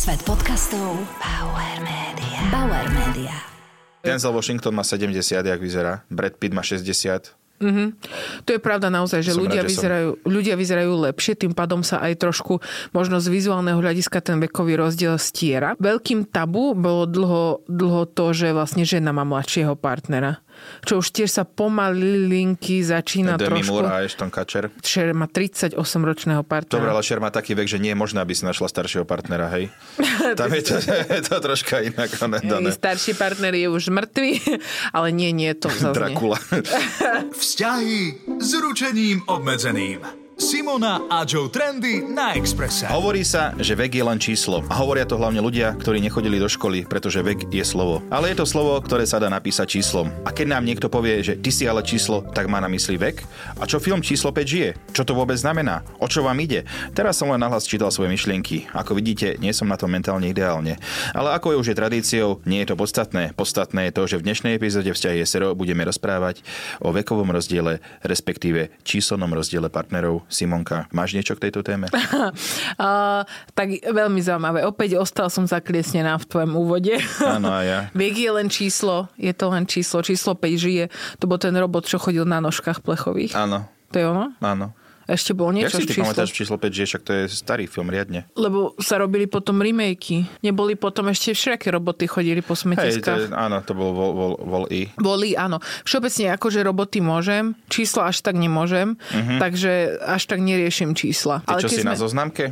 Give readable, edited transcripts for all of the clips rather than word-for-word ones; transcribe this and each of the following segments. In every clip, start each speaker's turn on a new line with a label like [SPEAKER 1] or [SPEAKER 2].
[SPEAKER 1] Svet podcastov Bauer Media. Bauer Media.
[SPEAKER 2] Denzel Washington má 70, jak vyzerá. Brad Pitt má 60.
[SPEAKER 3] To je pravda naozaj, že ľudia vyzerajú lepšie, tým pádom sa aj trošku možno z vizuálneho hľadiska ten vekový rozdiel stiera. Veľkým tabu bolo dlho to, že vlastne žena má mladšieho partnera. Čo už tiež sa pomalinky začína
[SPEAKER 2] Demi
[SPEAKER 3] trošku.
[SPEAKER 2] Moore a Ashton Kutcher.
[SPEAKER 3] Cher má 38-ročného partnera.
[SPEAKER 2] Dobre, ale Cher má taký vek, že nie je možné, aby si našla staršieho partnera, hej? Tam je to troška inak.
[SPEAKER 3] Starší partner je už mŕtvý, ale nie je to zase.
[SPEAKER 2] Dracula.
[SPEAKER 4] Vzťahy s ručením obmedzeným. Simona a Joe Trendy na Expresse.
[SPEAKER 2] Hovorí sa, že vek je len číslo. A hovoria to hlavne ľudia, ktorí nechodili do školy, pretože vek je slovo. Ale je to slovo, ktoré sa dá napísať číslom. A keď nám niekto povie, že ty si ale číslo, tak má na mysli vek? A čo film Číslo 5 žije? Čo to vôbec znamená? O čo vám ide? Teraz som len nahlas čítal svoje myšlienky. Ako vidíte, nie som na tom mentálne ideálne. Ale ako už je tradíciou, nie je to podstatné. Podstatné je to, že v dnešnej epizóde Vzťahy SRO budeme rozprávať o vekovom rozdiele, respektíve číselnom rozdiele partnerov. Simonka, máš niečo k tejto téme?
[SPEAKER 3] Tak veľmi zaujímavé. Opäť ostal som zakliesnená v tvojom úvode.
[SPEAKER 2] Áno, a ja.
[SPEAKER 3] Viek je len číslo, je to len číslo. Číslo 5 žije. To bol ten robot, čo chodil na nožkách plechových.
[SPEAKER 2] Áno.
[SPEAKER 3] To je ono?
[SPEAKER 2] Áno.
[SPEAKER 3] Ešte bolo niečo
[SPEAKER 2] Jak si ty pamätáš Číslo 5 žije, však to je starý film riadne.
[SPEAKER 3] Lebo sa robili potom remakey. Neboli potom ešte všelijaké roboty chodili po smetiskách.
[SPEAKER 2] Áno, to bol Vol-E.
[SPEAKER 3] Boli, áno. Všeobecne akože roboty môžem, čísla až tak nemôžem, takže až tak neriešim čísla.
[SPEAKER 2] Ty čo si na zoznamke?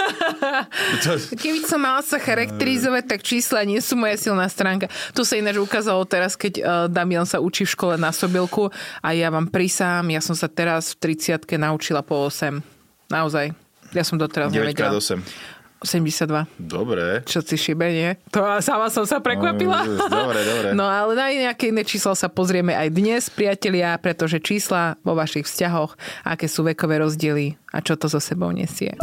[SPEAKER 3] Keby som mala sa charakterizovať, tak čísla nie sú moja silná stránka. To sa ináč ukázalo teraz, keď Damian sa učí v škole na sobielku a ja vám prisám, ja som sa teraz v 30-ke naučila po 8. Naozaj. Ja som doteraz nevedela.
[SPEAKER 2] 9x8.
[SPEAKER 3] 72.
[SPEAKER 2] Dobre.
[SPEAKER 3] Čo si šibe, nie? To sama som sa prekvapila.
[SPEAKER 2] Dobre.
[SPEAKER 3] No ale na nejaké iné čísla sa pozrieme aj dnes, priatelia, pretože čísla vo vašich vzťahoch, aké sú vekové rozdiely a čo to so sebou nesie.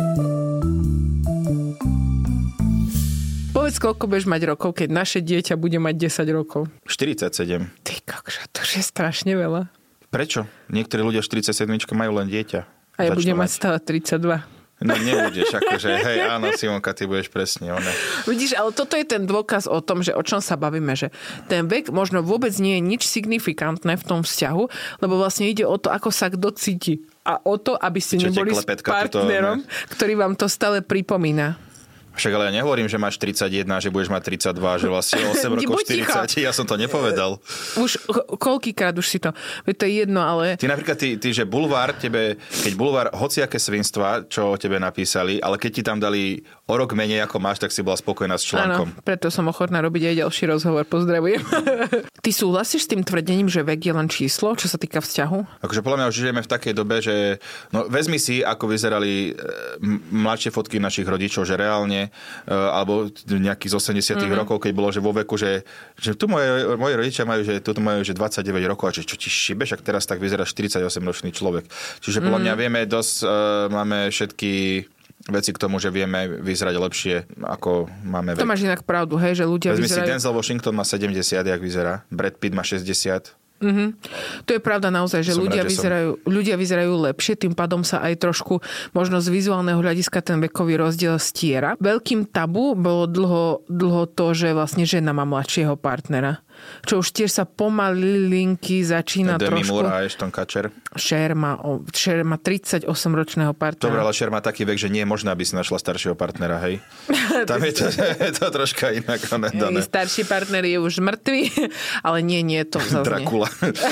[SPEAKER 3] Povedz, koľko budeš mať rokov, keď naše dieťa bude mať 10 rokov?
[SPEAKER 2] 47.
[SPEAKER 3] Ty kokša, to je strašne veľa.
[SPEAKER 2] Prečo? Niektorí ľudia 47 majú len dieťa.
[SPEAKER 3] A ja budem mať stále 32.
[SPEAKER 2] No nebudeš, akože, hej, áno, Simonka, ty budeš presne ona.
[SPEAKER 3] Vidíš, ale toto je ten dôkaz o tom, že o čom sa bavíme, že ten vek možno vôbec nie je nič signifikantné v tom vzťahu, lebo vlastne ide o to, ako sa kto cíti. A o to, aby ste neboli s partnerom, ktorý vám to stále pripomína.
[SPEAKER 2] Však ale ja nehovorím, že máš 31, že budeš mať 32, že vlastne 8 rokov 40. Ja som to nepovedal.
[SPEAKER 3] Už koľkýkrát už si to... To je jedno, ale...
[SPEAKER 2] Ty napríklad, ty že Bulvár tebe... Keď Bulvár hociaké svinstva, čo o tebe napísali, ale keď ti tam dali o rok menej ako máš, tak si bola spokojná s článkom.
[SPEAKER 3] Áno, preto som ochotná robiť aj ďalší rozhovor. Pozdravujem. Ty súhlasíš s tým tvrdením, že vek je len číslo, čo sa týka vzťahu?
[SPEAKER 2] Akože podľa mňa už žijeme v takej dobe, že... No vezmi si, ako vyzerali mladšie fotky našich rodičov, že reálne alebo nejakých z 80 rokov, keď bolo, že vo veku, že tu moji rodičia majú, že tu majú že 29 rokov a že čo ti šibe, však teraz tak vyzerá 48-ročný človek. Čiže podľa mňa vieme máme všetky veci k tomu, že vieme vyzerať lepšie, ako máme vek.
[SPEAKER 3] To máš inak pravdu, hej, že ľudia
[SPEAKER 2] vezmi
[SPEAKER 3] vyzerajú...
[SPEAKER 2] si, Denzel Washington má 70, jak vyzerá. Brad Pitt má 60.
[SPEAKER 3] To je pravda naozaj, že ľudia vyzerajú lepšie, tým pádom sa aj trošku možno z vizuálneho hľadiska ten vekový rozdiel stiera. Veľkým tabu bolo dlho to, že vlastne žena má mladšieho partnera. Čo už tiež sa pomalinky začína
[SPEAKER 2] Demi
[SPEAKER 3] trošku...
[SPEAKER 2] Moore a Ashton Kutcher.
[SPEAKER 3] Cher má 38-ročného partnera.
[SPEAKER 2] Dobre, ale Cher má taký vek, že nie je možné, aby si našla staršieho partnera, hej? Tam je to troška inak.
[SPEAKER 3] Starší partner je už mŕtvý, ale nie je to zase.
[SPEAKER 2] Dracula.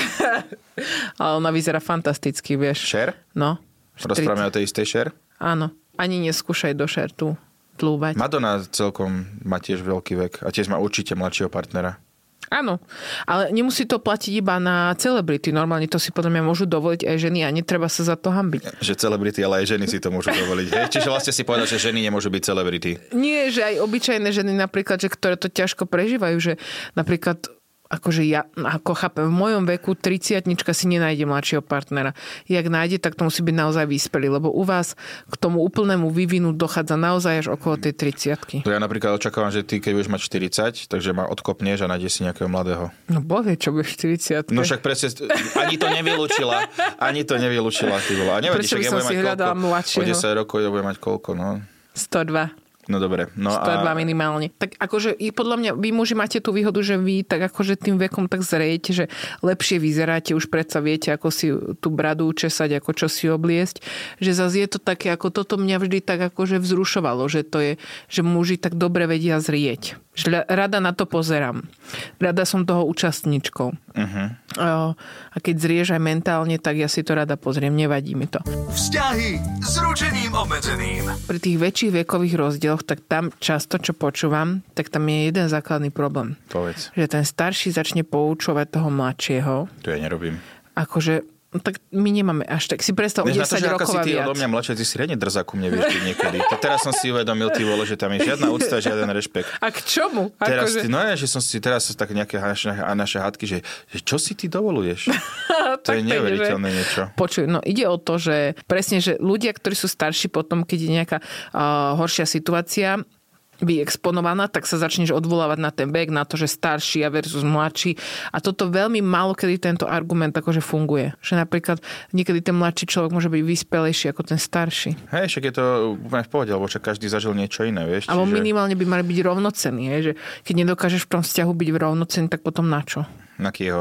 [SPEAKER 3] Ale ona vyzerá fantasticky, vieš.
[SPEAKER 2] Cher?
[SPEAKER 3] No.
[SPEAKER 2] Rozprávame o tej istej Cher?
[SPEAKER 3] Áno. Ani neskúšaj do Cher tu tlúbať.
[SPEAKER 2] Madonna celkom má tiež veľký vek a tiež má určite mladšieho partnera.
[SPEAKER 3] Áno, ale nemusí to platiť iba na celebrity. Normálne to si podľa mňa môžu dovoliť aj ženy a netreba sa za to hanbiť.
[SPEAKER 2] Že celebrity, ale aj ženy si to môžu dovoliť. Hej? Čiže vlastne si povedal, že ženy nemôžu byť celebrity.
[SPEAKER 3] Nie, že aj obyčajné ženy napríklad, že ktoré to ťažko prežívajú, že napríklad akože ja, ako chápem, v mojom veku 30-tnička si nenájde mladšieho partnera. Jak nájde, tak to musí byť naozaj vyspelý, lebo u vás k tomu úplnému vývinu dochádza naozaj až okolo tej 30-ky.
[SPEAKER 2] To ja napríklad očakávam, že ty, keď budeš mať 40, takže ma odkopneš a nájdeš si nejakého mladého.
[SPEAKER 3] No bože, čo budeš 40.
[SPEAKER 2] No však presne, ani to nevylúčila, ty bola. A nevadí, však ja budem mať koľko? O 10 rokov ja budem mať koľko, no?
[SPEAKER 3] 102.
[SPEAKER 2] No dobre. No
[SPEAKER 3] 102 minimálne. Tak akože podľa mňa vy muži máte tú výhodu, že vy tak akože tým vekom tak zrejete, že lepšie vyzeráte, už predsa viete, ako si tú bradu učesať, ako čo si obliesť. Že zase je to také, ako toto mňa vždy tak akože vzrušovalo, že to je, že muži tak dobre vedia zrieť. Že rada na to pozerám. Rada som toho účastníčkou. Uh-huh. A keď zrieš aj mentálne, tak ja si to rada pozriem, nevadí mi to.
[SPEAKER 4] Vzťahy s ručením obmedzeným.
[SPEAKER 3] Pri tých väčších vekových rozdieloch, tak tam často, čo počúvam, tak tam je jeden základný problém.
[SPEAKER 2] Povedz.
[SPEAKER 3] Že ten starší začne poučovať toho mladšieho.
[SPEAKER 2] To ja nerobím.
[SPEAKER 3] Akože, tak my nemáme až tak. Si predstav, o 10 rokov a viac.
[SPEAKER 2] Ty odo mňa mladšie, ty si riadne drzá ku mne, vieš, ty niekedy. Teraz som si uvedomil, ty vole, že tam je žiadna úcta, žiaden rešpekt.
[SPEAKER 3] A k čomu?
[SPEAKER 2] Teraz že som tak nejaké naše hádky, že čo si ty dovoluješ? To je neuveriteľné niečo.
[SPEAKER 3] Počuj, no ide o to, že presne, že ľudia, ktorí sú starší potom, keď je nejaká horšia situácia, vyexponovaná, tak sa začneš odvolávať na ten vek, na to, že starší a versus mladší. A toto veľmi málo kedy tento argument akože funguje. Že napríklad niekedy ten mladší človek môže byť vyspelejší ako ten starší.
[SPEAKER 2] Hej, však je to úplne v pohode, lebo však každý zažil niečo iné, vieš.
[SPEAKER 3] Alebo minimálne by mali byť rovnocenní, že keď nedokážeš v tom vzťahu byť rovnocenný, tak potom na čo?
[SPEAKER 2] Na kieho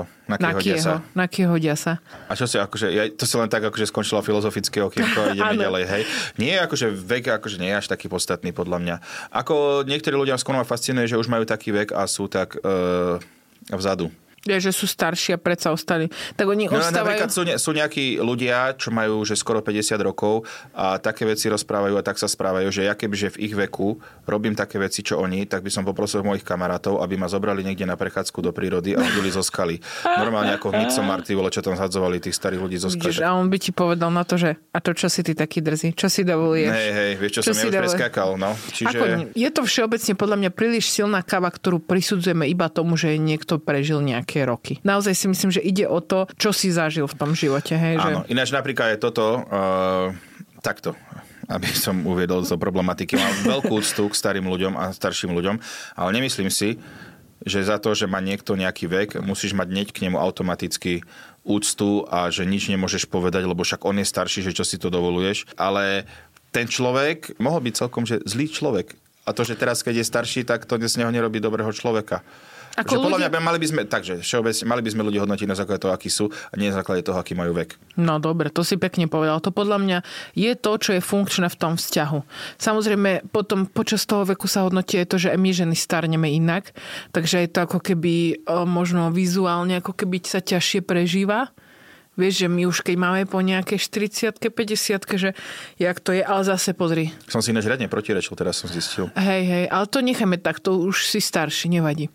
[SPEAKER 2] ďasa. A čo si akože, to si len tak akože skončila filozofické okienko a ideme ďalej, hej. Nie je akože vek, akože nie je až taký podstatný podľa mňa. Ako niektorí ľudia skôr ma fascinuje, že už majú taký vek a sú tak vzadu.
[SPEAKER 3] Je, že sú starší a predsa ostali. Tak oni ostávajú...
[SPEAKER 2] Napríklad sú nejakí ľudia, čo majú že skoro 50 rokov a také veci rozprávajú a tak sa správajú, že ja kebyže v ich veku robím také veci, čo oni, tak by som poprosil mojich kamarátov, aby ma zobrali niekde na prechádzku do prírody a hodili zo skaly. Normálne ako v Midsommar, čo tam zhadzovali tých starých ľudí zo skaly.
[SPEAKER 3] A on by ti povedal na to, že a to čo si ty taký drzý? Čo si dovoluješ?
[SPEAKER 2] Hej, vieš, čo som ja už preskákal, no. Čiže...
[SPEAKER 3] Ako, je to všeobecne podľa mňa príliš silná kava, ktorú prisudzujeme iba tomu, že niekto prežil nejaké roky. Naozaj si myslím, že ide o to, čo si zažil v tom živote. Hej,
[SPEAKER 2] áno, ináč napríklad je toto takto, aby som uviedol do problematiky. Mám veľkú úctu k starým ľuďom a starším ľuďom, ale nemyslím si, že za to, že má niekto nejaký vek, musíš mať hneď k nemu automaticky úctu a že nič nemôžeš povedať, lebo však on je starší, že čo si to dovoluješ. Ale ten človek mohol byť celkom že zlý človek. A to, že teraz, keď je starší, tak to z neho nerobí dobrého človeka. Že podľa mňa mali by sme ľudí hodnotiť na základe toho, akí sú a nie na základe toho, aký majú vek.
[SPEAKER 3] No dobre, to si pekne povedal. To podľa mňa je to, čo je funkčné v tom vzťahu. Samozrejme, potom počas toho veku sa hodnotí je to, že my ženy starneme inak, takže je to ako keby možno vizuálne, ako keby sa ťažšie prežíva. Vieš, že my už keď máme po nejaké 40-ke, 50-ke, že jak to je, ale zase pozri.
[SPEAKER 2] Som si ináč riadne protirečil, teraz som zistil.
[SPEAKER 3] Hej, ale to necháme tak, to už si starší, nevadí.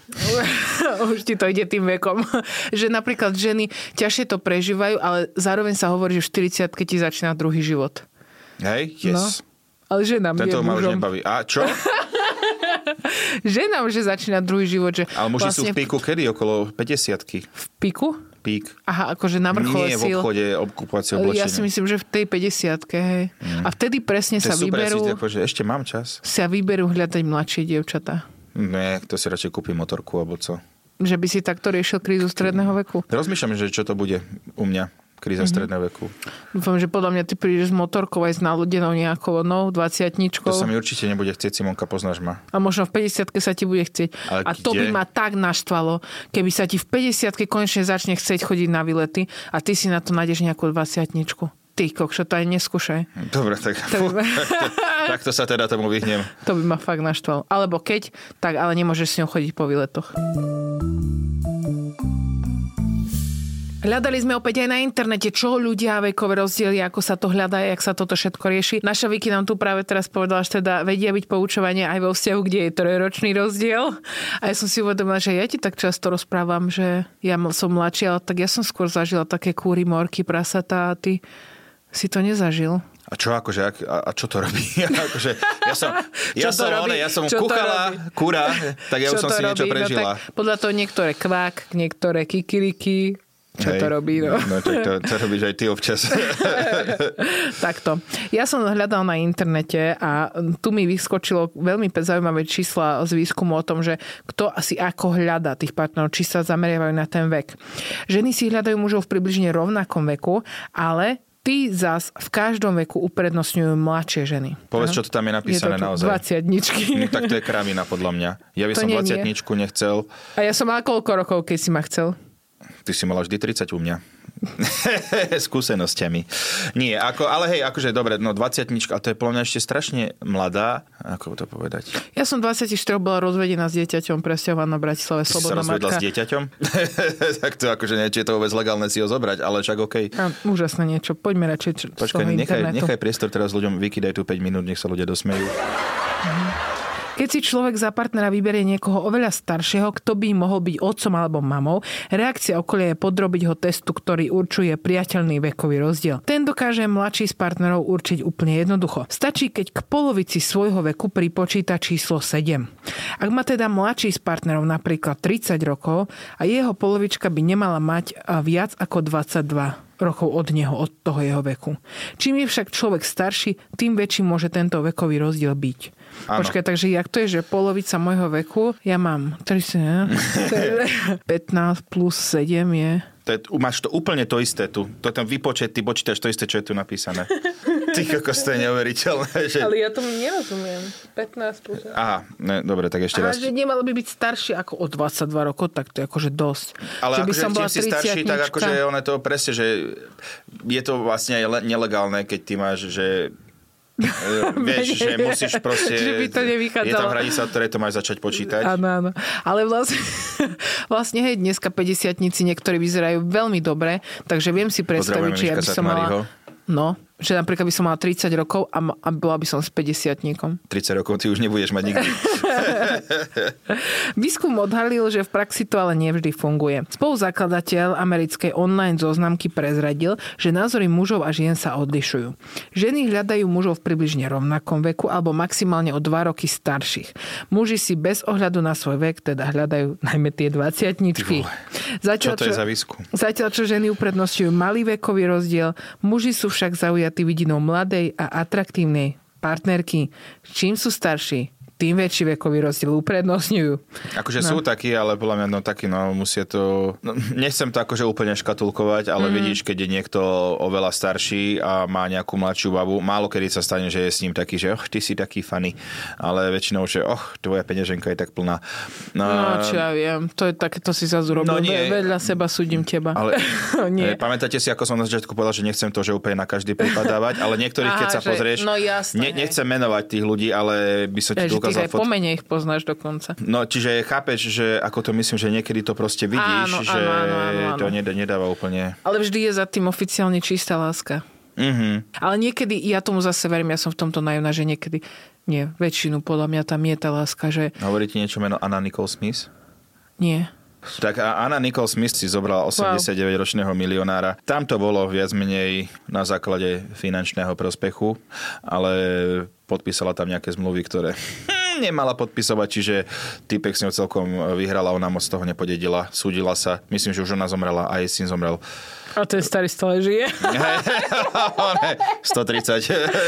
[SPEAKER 3] Už ti to ide tým vekom. Že napríklad ženy ťažšie to prežívajú, ale zároveň sa hovorí, že v 40-ke ti začína druhý život.
[SPEAKER 2] Hej, yes.
[SPEAKER 3] No, ale ženám
[SPEAKER 2] tento ma už nebaví. A čo?
[SPEAKER 3] Ženám, že začína druhý život. Že
[SPEAKER 2] ale muži sú v píku kedy? Okolo 50-ky.
[SPEAKER 3] V píku?
[SPEAKER 2] Pík.
[SPEAKER 3] Aha, akože na vrchole síl.
[SPEAKER 2] Nie v obchode obkupovacie oblečenie.
[SPEAKER 3] Ja si myslím, že v tej 50-ke, hej. A vtedy presne sa vyberú...
[SPEAKER 2] Že ešte mám čas.
[SPEAKER 3] Sa vyberú hľadať mladšie dievčatá.
[SPEAKER 2] Nie, to si radšej kúpim motorku, alebo co.
[SPEAKER 3] Že by si takto riešil krízu stredného veku?
[SPEAKER 2] Rozmýšľam, že čo to bude u mňa. Kríza stredného veku.
[SPEAKER 3] Dúfam, že podľa mňa ty prídeš s motorkou aj s nálodenou nejakou 20-tničkou.
[SPEAKER 2] To sa mi určite nebude chcieť, Simonka, poznáš ma.
[SPEAKER 3] A možno v 50-ke sa ti bude chcieť.
[SPEAKER 2] Ale
[SPEAKER 3] a to by ma tak naštvalo, keby sa ti v 50-ke konečne začne chcieť chodiť na výlety a ty si na to nájdeš nejakú 20-tničku. Ty, kokšo, to aj neskúšaj.
[SPEAKER 2] Dobre, tak takto sa teda tomu vyhnem.
[SPEAKER 3] To by ma fakt naštvalo. Alebo keď, tak ale nemôžeš s ňou chodiť po výletoch. Hľadali sme opäť aj na internete, čo ľudia vekové rozdiely, ako sa to hľadá, jak sa toto všetko rieši. Naša Viki nám tu práve teraz povedala, že teda vedia byť poučovanie aj vo vzťahu, kde je trojročný rozdiel. A ja som si uvedomila, že ja ti tak často rozprávam, že ja som mladšia, ale tak ja som skôr zažila také kúry, morky, prasatá a ty si to nezažil.
[SPEAKER 2] A čo akože, a čo to robí? Akože, ja som kuchala kúra, tak ja už som si niečo prežila.
[SPEAKER 3] No, tak podľa toho niektoré kvák, niektoré kikiriky. Čo to robí, no.
[SPEAKER 2] No to robíš aj ty občas.
[SPEAKER 3] Takto. Ja som hľadal na internete a tu mi vyskočilo veľmi zaujímavé čísla z výskumu o tom, že kto asi ako hľadá tých partnerov, či sa zameriavajú na ten vek. Ženy si hľadajú mužov v približne rovnakom veku, ale Tí zas v každom veku uprednostňujú mladšie ženy.
[SPEAKER 2] Povedz, čo to tam je napísané naozaj.
[SPEAKER 3] 20-ničky.
[SPEAKER 2] No, tak to je kravina podľa mňa. Ja by
[SPEAKER 3] To
[SPEAKER 2] som
[SPEAKER 3] nie,
[SPEAKER 2] 20-ničku nechcel.
[SPEAKER 3] A ja som mala koľko rokov, keď si ma chcel?
[SPEAKER 2] Ty si mala vždy 30 u mňa. Skúsenosťami. Nie, ale hej, akože dobre, no 20-nička, a to je podľa mňa ešte strašne mladá. Ako to povedať?
[SPEAKER 3] Ja som 24 bola rozvedená s dieťaťom, presťahovaná v Bratislave, slobodná matka.
[SPEAKER 2] Ty si sa rozvedla s dieťaťom? Tak to akože nie, či je to vôbec legálne si ho zobrať, ale však okej.
[SPEAKER 3] Úžasné niečo, poďme radšej
[SPEAKER 2] Počkaj, nechaj priestor teraz ľuďom, vykydaj tu 5 minút, nech sa ľudia dosmejú.
[SPEAKER 3] Keď si človek za partnera vyberie niekoho oveľa staršieho, kto by mohol byť otcom alebo mamou, reakcia okolia je podrobiť ho testu, ktorý určuje priateľný vekový rozdiel. Ten dokáže mladší z partnerov určiť úplne jednoducho. Stačí, keď k polovici svojho veku pripočíta číslo 7. Ak má teda mladší z partnerov napríklad 30 rokov a jeho polovička by nemala mať viac ako 22 rokov od neho, od toho jeho veku. Čím je však človek starší, tým väčší môže tento vekový rozdiel byť. Áno. Počkaj, takže jak to je, že polovica môjho veku, ja mám 15 plus 7 je...
[SPEAKER 2] Máš to úplne to isté tu. To ten výpočet, ty počítaš to isté, čo je tu napísané. Ty kokos, to je neuveriteľné. Že...
[SPEAKER 3] Ale ja tomu nerozumiem. 15 plus...
[SPEAKER 2] Aha, ne, dobre, tak ešte raz.
[SPEAKER 3] Že nemalo by byť staršie ako o 22 rokov, tak to je akože dosť.
[SPEAKER 2] Ale
[SPEAKER 3] že by
[SPEAKER 2] akože
[SPEAKER 3] som bola
[SPEAKER 2] si starší, tak akože ono to presne, že je to vlastne aj nelegálne, keď ty máš, že vieš, že musíš proste...
[SPEAKER 3] Že by to nevychádzalo.
[SPEAKER 2] Je tam hranica, od ktorej to máš začať počítať.
[SPEAKER 3] Áno. Ale vlastne hej, dneska 50-tníci niektorí vyzerajú veľmi dobre, takže viem si predstaviť, či ja by som mala... No, že napríklad by som mala 30 rokov a bola by som s 50-tníkom.
[SPEAKER 2] 30 rokov ty už nebudeš mať nikdy.
[SPEAKER 3] Výskum odhalil, že v praxi to ale nevždy funguje. Spoluzakladateľ americkej online zoznamky prezradil, že názory mužov a žien sa odlišujú. Ženy hľadajú mužov v približne rovnakom veku alebo maximálne o 2 roky starších. Muži si bez ohľadu na svoj vek teda hľadajú najmä tie 20-tničky.
[SPEAKER 2] Čo to je za výskum?
[SPEAKER 3] Zatiaľ, čo ženy uprednostňujú malý vekový rozdiel, muži sú však zaujatí vidinou mladej a atraktívnej partnerky. Čím sú starší, tým väčší vekový rozdiel uprednostňujú. Akože
[SPEAKER 2] sú takí, ale podľa mňa musia to... No, nechcem to akože úplne škatulkovať, ale vidíš, keď je niekto oveľa starší a má nejakú mladšiu babu, málo kedy sa stane, že je s ním taký, že ty si taký funny, ale väčšinou, že tvoja peňaženka je tak plná.
[SPEAKER 3] No, čo ja viem, to je také, to si zase urobil. Vedľa seba súdim teba.
[SPEAKER 2] Ale nie. Pamätáte si, ako som na začiatku povedal, že nechcem to, že úplne na každý prípad dávať, ale niektorých, keď sa pozrieš, nechcem menovať tých ľudí, ale by som ti
[SPEAKER 3] ty aj pomene ich poznáš dokonca.
[SPEAKER 2] No, čiže chápeš, že ako to myslím, že niekedy to proste vidíš, že to nedáva úplne...
[SPEAKER 3] Ale vždy je za tým oficiálne čistá láska.
[SPEAKER 2] Mm-hmm.
[SPEAKER 3] Ale niekedy, ja tomu zase verím, ja som v tomto naivná, že niekedy, nie, väčšinu podľa mňa tam je tá láska, že...
[SPEAKER 2] Hovorí ti niečo meno Anna Nicole Smith?
[SPEAKER 3] Nie.
[SPEAKER 2] Tak Anna Nicole Smith si zobrala 89-ročného milionára. Tam to bolo viac menej na základe finančného prospechu, ale podpísala tam nejaké zmluvy, ktoré nemala podpisovať, čiže týpek s ňou celkom vyhrala, ona moc toho nepodedila, súdila sa, myslím, že už ona zomrela a jej syn zomrel.
[SPEAKER 3] A ten starý stále žije?
[SPEAKER 2] 130.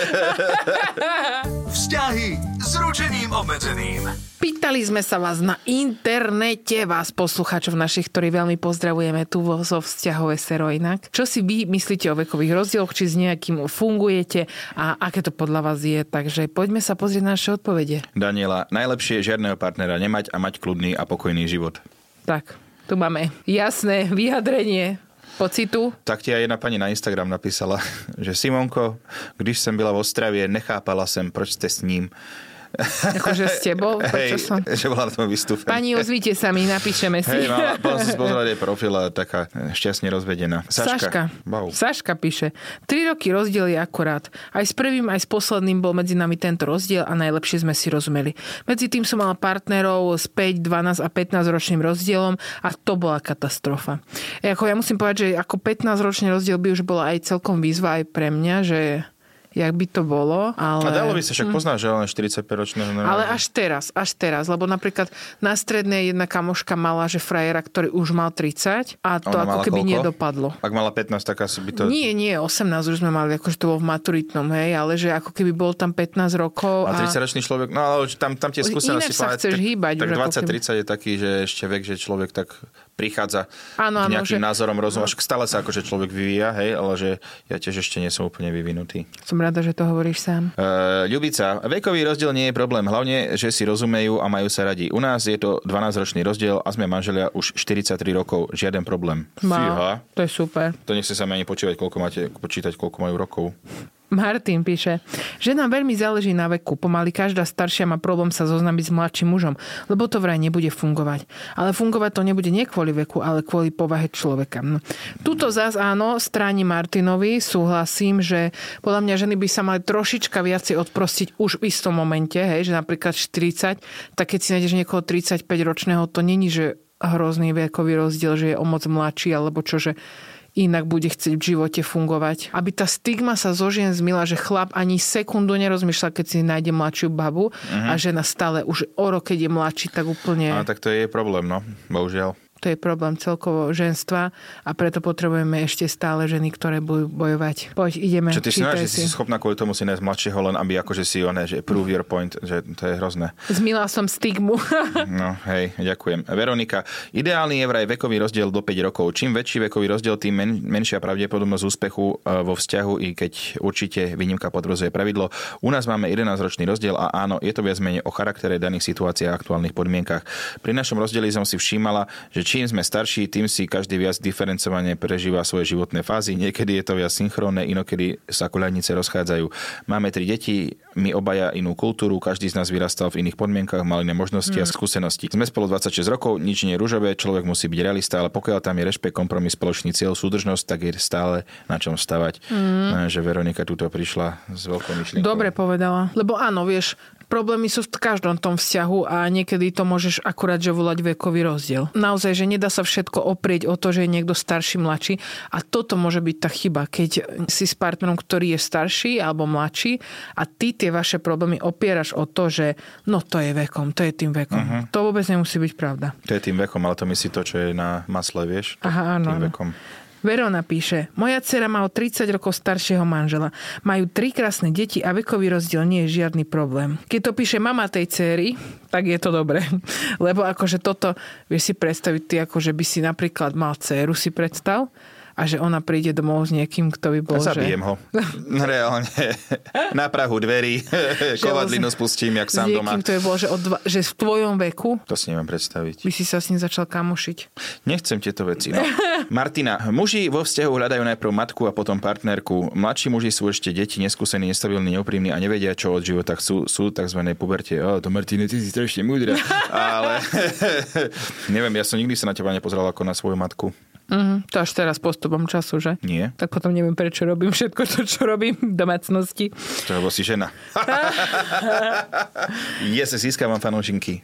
[SPEAKER 4] Vzťahy s ručením obmedzeným.
[SPEAKER 3] Pýtali sme sa vás na internete, vás poslucháčov našich, ktorí veľmi pozdravujeme tu zo Vzťahové sero inak. Čo si vy myslíte o vekových rozdieloch, či s nejakým fungujete a aké to podľa vás je? Takže poďme sa pozrieť na naše odpovede.
[SPEAKER 2] Daniela, najlepšie je žiadneho partnera nemať a mať kľudný a pokojný život.
[SPEAKER 3] Tak, tu máme jasné vyjadrenie pocitu.
[SPEAKER 2] Tak ti aj jedna pani na Instagram napísala, že Simonko, když jsem byla v Ostravě, nechápala jsem, proč ste s ním.
[SPEAKER 3] Akože s tebou?
[SPEAKER 2] Že bola na tom vystúpená.
[SPEAKER 3] Pani, ozvíte sa mi, napíšeme si.
[SPEAKER 2] Hej, potom si pozrieť jej profil a taká šťastne rozvedená.
[SPEAKER 3] Saška píše. 3 roky rozdiel je akurát. Aj s prvým, aj s posledným bol medzi nami tento rozdiel a najlepšie sme si rozumeli. Medzi tým som mala partnerov s 5, 12 a 15 ročným rozdielom a to bola katastrofa. Ja musím povedať, že ako 15 ročný rozdiel by už bola aj celkom výzva aj pre mňa, že jak by to bolo, ale...
[SPEAKER 2] A dalo by sa však poznať, že len 45-ročného...
[SPEAKER 3] Ale až teraz, lebo napríklad na strednej jedna kamoška mala, že frajera, ktorý už mal 30 a to ako keby nedopadlo.
[SPEAKER 2] Ak mala 15, tak asi by to...
[SPEAKER 3] Nie, 18 už sme mali, akože to bolo v maturitnom, hej, ale že ako keby bol tam 15 rokov
[SPEAKER 2] a 30-ročný človek, no ale tam tie skúsenosti...
[SPEAKER 3] Inak sa chceš hýbať.
[SPEAKER 2] Tak 20-30 je taký, že ešte vek, že človek tak prichádza k nejakým názorom, rozumáš, stále sa akože človek vyvíja, hej, ale že ja tiež ešte nie som úplne vyvinutý.
[SPEAKER 3] Som rada, že to hovoríš sám.
[SPEAKER 2] Ľubica, vekový rozdiel nie je problém, hlavne, že si rozumejú a majú sa radi. U nás je to 12-ročný rozdiel a sme manželia už 43 rokov, žiaden problém. Fíha.
[SPEAKER 3] To je super.
[SPEAKER 2] To nechce sa mi ani počítať, koľko majú rokov.
[SPEAKER 3] Martin píše, že nám veľmi záleží na veku. Pomaly každá staršia má problém sa zoznámiť s mladším mužom, lebo to vraj nebude fungovať. Ale fungovať to nebude nie kvôli veku, ale kvôli povahe človeka. No. Tuto zás áno, stráni Martinovi, súhlasím, že podľa mňa ženy by sa mali trošička viacej odprostiť už v istom momente, hej, že napríklad 40, tak keď si nájdeš niekoho 35-ročného, to není, že hrozný vekový rozdiel, že je o moc mladší, alebo čo, že inak bude chcieť v živote fungovať. Aby tá stigma sa zo žien zmila, že chlap ani sekundu nerozmýšľa, keď si nájde mladšiu babu a žena stále už o rok, keď je mladší, tak úplne...
[SPEAKER 2] A tak to je problém, no, bohužiaľ.
[SPEAKER 3] To je problém celkovo ženstva a preto potrebujeme ešte stále ženy, ktoré budú bojovať. Poď, ideme.
[SPEAKER 2] Čo ty si že si schopná kvôli tomu si nájsť mladšieho, len aby akože si že prove your point, že to je hrozné.
[SPEAKER 3] Zmila som stigmu.
[SPEAKER 2] No, hej, ďakujem. Veronika, ideálny je vraj vekový rozdiel do 5 rokov. Čím väčší vekový rozdiel, tým menšia pravdepodobnosť úspechu vo vzťahu, i keď určite výnimka potvrdzuje pravidlo. U nás máme 11-ročný rozdiel a áno, je to viac menej o charaktere daných situáciách a aktuálnych podmienkach. Pri našom rozdieli som si všímala, že čím sme starší, tým si každý viac diferencovane prežíva svoje životné fázy. Niekedy je to viac synchrónne, inokedy sa koľajnice rozchádzajú. Máme 3 deti, my obaja inú kultúru, každý z nás vyrastal v iných podmienkach, mal iné možnosti a skúsenosti. Sme spolu 26 rokov, nič nie je ružové, človek musí byť realista, ale pokiaľ tam je rešpekt, kompromis, spoločný cieľ, súdržnosť, tak je stále na čom stavať. Že Veronika tuto prišla s veľkou myšlienkou.
[SPEAKER 3] Dobre povedala, lebo áno, vieš, problémy sú v každom tom vzťahu a niekedy to môžeš akurát že volať vekový rozdiel. Naozaj, že nedá sa všetko oprieť o to, že je niekto starší, mladší a toto môže byť tá chyba, keď si s partnerom, ktorý je starší alebo mladší a ty tie vaše problémy opieraš o to, že no to je vekom, to je tým vekom. To vôbec nemusí byť pravda.
[SPEAKER 2] To je tým vekom, ale to myslí to, čo je na masle, vieš?
[SPEAKER 3] Aha, áno.
[SPEAKER 2] Tým vekom.
[SPEAKER 3] Verona píše, moja dcera má o 30 rokov staršieho manžela. Majú 3 krásne deti a vekový rozdiel nie je žiadny problém. Keď to píše mama tej dcery, tak je to dobré. Lebo akože toto, vieš si predstaviť, ty akože by si napríklad mal dceru, si predstav, a že ona príde domov s niekým, kto by bol,
[SPEAKER 2] zabijem ho. Reálne. Na prahu dverí. Kovadlinu spustím, jak sám doma.
[SPEAKER 3] S niekým, kto by bol, že v tvojom veku.
[SPEAKER 2] To si neviem predstaviť.
[SPEAKER 3] By si sa s ním začal kamošiť.
[SPEAKER 2] Nechcem tieto veci. No. Martina, muži vo vzťahu hľadajú najprv matku a potom partnerku. Mladší muži sú ešte deti, neskúsení, nestabilní, neúprimní a nevedia, čo od života chcú. Sú tzv. Puberte. To Martina, ty si strašne múdra. Ale neviem, ja som nikdy sa na teba nepozeral ako na svoju matku.
[SPEAKER 3] To až teraz postupom času, že?
[SPEAKER 2] Nie.
[SPEAKER 3] Tak potom neviem, prečo robím všetko to, čo robím v domácnosti.
[SPEAKER 2] Lebo si žena. Získavam fanúšinky.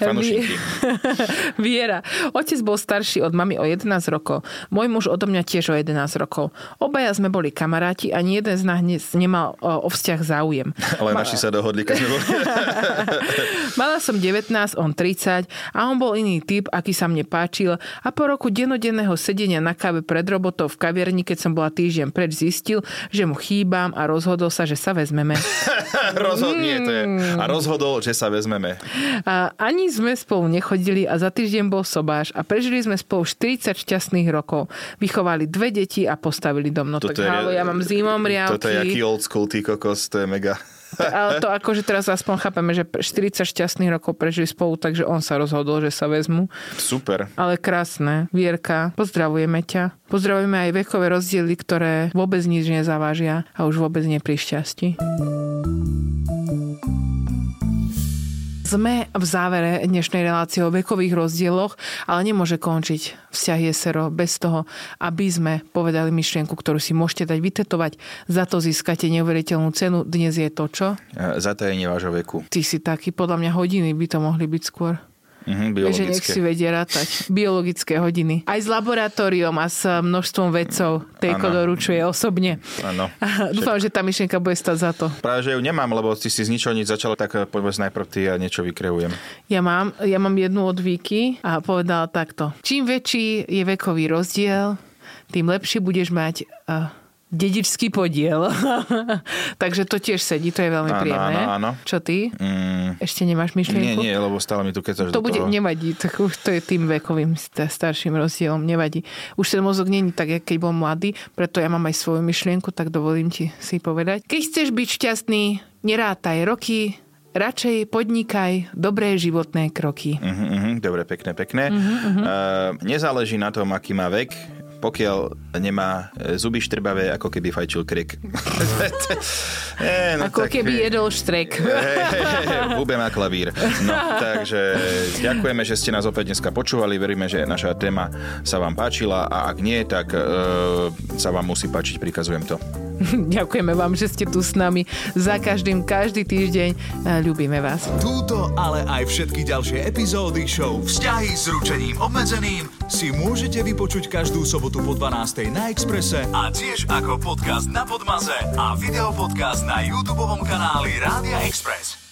[SPEAKER 3] Viera. Otec bol starší od mami o 11 rokov. Môj muž odo mňa tiež o 11 rokov. Obaja sme boli kamaráti a ani jeden z nás nemal o vzťah záujem.
[SPEAKER 2] Ale naši sa dohodli, keď sme boli.
[SPEAKER 3] Mala som 19, on 30 a on bol iný typ, aký sa mne páčil a po roku dennodenného sedenia na káve pred robotou v kaviarni, keď som bola týždeň preč, zistil, že mu chýbam a rozhodol sa, že sa vezmeme.
[SPEAKER 2] A rozhodol, že sa vezmeme.
[SPEAKER 3] A ani sme spolu nechodili a za týždeň bol sobáš a prežili sme spolu 40 šťastných rokov. Vychovali 2 deti a postavili dom. No tak ja mám zimom riavky.
[SPEAKER 2] Toto je aký old school, ty kokos, to je mega.
[SPEAKER 3] Ale to akože teraz aspoň chápeme, že 40 šťastných rokov prežili spolu, takže on sa rozhodol, že sa vezmu.
[SPEAKER 2] Super.
[SPEAKER 3] Ale krásne. Vierka, pozdravujeme ťa. Pozdravujeme aj vekové rozdiely, ktoré vôbec nič nezavážia a už vôbec nie pri šťastí. Sme v závere dnešnej relácie o vekových rozdieloch, ale nemôže končiť vzťah Jesero bez toho, aby sme povedali myšlienku, ktorú si môžete dať vytetovať. Za to získate neuveriteľnú cenu. Dnes je to čo?
[SPEAKER 2] Zatajenie vášho veku.
[SPEAKER 3] Ty si taký, podľa mňa hodiny by to mohli byť skôr.
[SPEAKER 2] Biologické.
[SPEAKER 3] Že nech si vedia rátať. Biologické hodiny. Aj s laboratóriom a s množstvom vedcov. Tejko doručuje osobne.
[SPEAKER 2] Áno.
[SPEAKER 3] Dúfam, že tá myšlienka bude stať za to.
[SPEAKER 2] Práve, že ju nemám, lebo ty si z ničoho nič začala, tak povedz najprv ty a niečo vykreujem.
[SPEAKER 3] Ja mám jednu od Víky a povedala takto. Čím väčší je vekový rozdiel, tým lepší budeš mať dedičský podiel. Takže to tiež sedí, to je veľmi príjemné.
[SPEAKER 2] Áno.
[SPEAKER 3] Čo ty? Ešte nemáš myšlienku?
[SPEAKER 2] Nie, lebo stále mi tu kecaš
[SPEAKER 3] to
[SPEAKER 2] do
[SPEAKER 3] bude,
[SPEAKER 2] toho.
[SPEAKER 3] nevadí, tak už to je tým vekovým starším rozdielom, nevadí. Už ten mozog nie je tak, keď bol mladý, preto ja mám aj svoju myšlienku, tak dovolím ti si povedať. Keď chceš byť šťastný, nerátaj roky, radšej podnikaj dobré životné kroky.
[SPEAKER 2] Dobre, pekné. Nezáleží na tom, aký má vek, pokiaľ nemá zuby štrbavé, ako keby fajčil krek.
[SPEAKER 3] Ako keby jedol štrek.
[SPEAKER 2] Hube má klavír. No, takže ďakujeme, že ste nás opäť dneska počúvali. Veríme, že naša téma sa vám páčila a ak nie, tak sa vám musí páčiť, prikazujem to.
[SPEAKER 3] Ďakujeme vám, že ste tu s nami za každý týždeň. Ľúbime vás.
[SPEAKER 4] Túto, ale aj všetky ďalšie epizódy show Vzťahy s ručením obmedzeným si môžete vypočuť každú sobotu po 12:00 na Expresse a tiež ako podcast na Podmaze a videopodcast na YouTubeovom kanáli Rádia Express.